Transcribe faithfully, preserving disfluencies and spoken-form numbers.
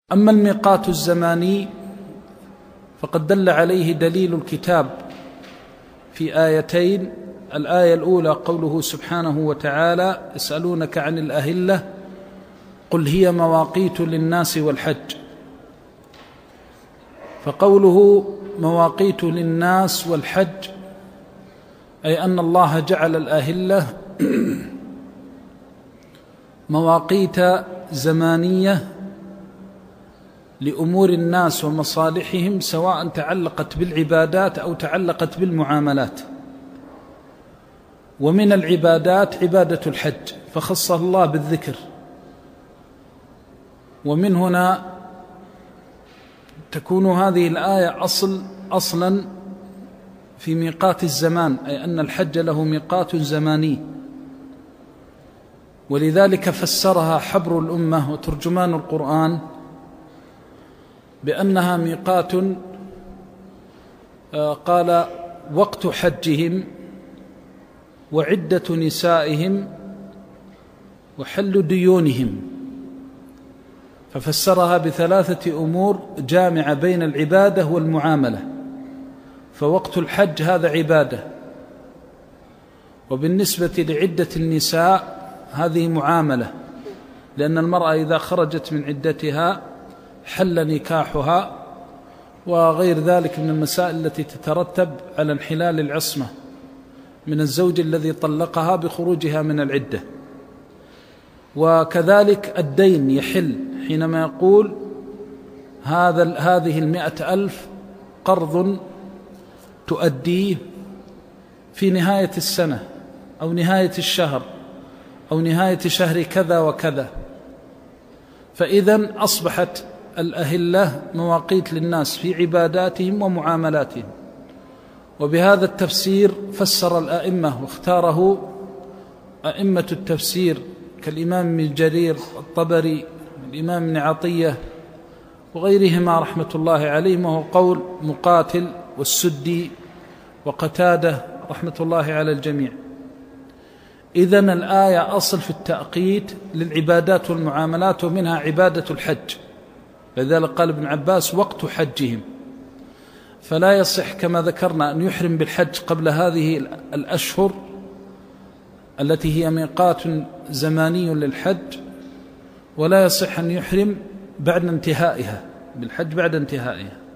أما الميقات الزماني فقد دل عليه دليل الكتاب في آيتين. الآية الأولى قوله سبحانه وتعالى: يسألونك عن الأهلة قل هي مواقيت للناس والحج. فقوله مواقيت للناس والحج أي أن الله جعل الأهلة مواقيت زمانية لأمور الناس ومصالحهم، سواء تعلقت بالعبادات أو تعلقت بالمعاملات. ومن العبادات عبادة الحج فخصه الله بالذكر، ومن هنا تكون هذه الآية أصل أصلا في ميقات الزمان، أي أن الحج له ميقات زماني. ولذلك فسرها حبر الأمة وترجمان القرآن بأنها ميقات قال وقت حجهم وعدة نسائهم وحل ديونهم، ففسرها بثلاثة أمور جامعة بين العبادة والمعاملة. فوقت الحج هذا عبادة، وبالنسبة لعدة النساء هذه معاملة، لأن المرأة إذا خرجت من عدتها حل نكاحها، وغير ذلك من المسائل التي تترتب على انحلال العصمة من الزوج الذي طلقها بخروجها من العدة. وكذلك الدين يحل حينما يقول هذا هذه المئة ألف قرض تؤديه في نهاية السنة أو نهاية الشهر أو نهاية شهر كذا وكذا. فإذن أصبحت الأهلة مواقيت للناس في عباداتهم ومعاملاتهم. وبهذا التفسير فسر الأئمة واختاره أئمة التفسير كالإمام ابن جرير الطبري والإمام ابن عطية وغيرهما رحمة الله عليهم، وهو قول مقاتل والسدي وقتادة رحمة الله على الجميع. إذن الآية أصل في التأقيت للعبادات والمعاملات، ومنها عبادة الحج، لذلك قال ابن عباس وقت حجهم. فلا يصح كما ذكرنا أن يحرم بالحج قبل هذه الأشهر التي هي ميقات زماني للحج، ولا يصح أن يحرم بعد انتهائها بالحج بعد انتهائها.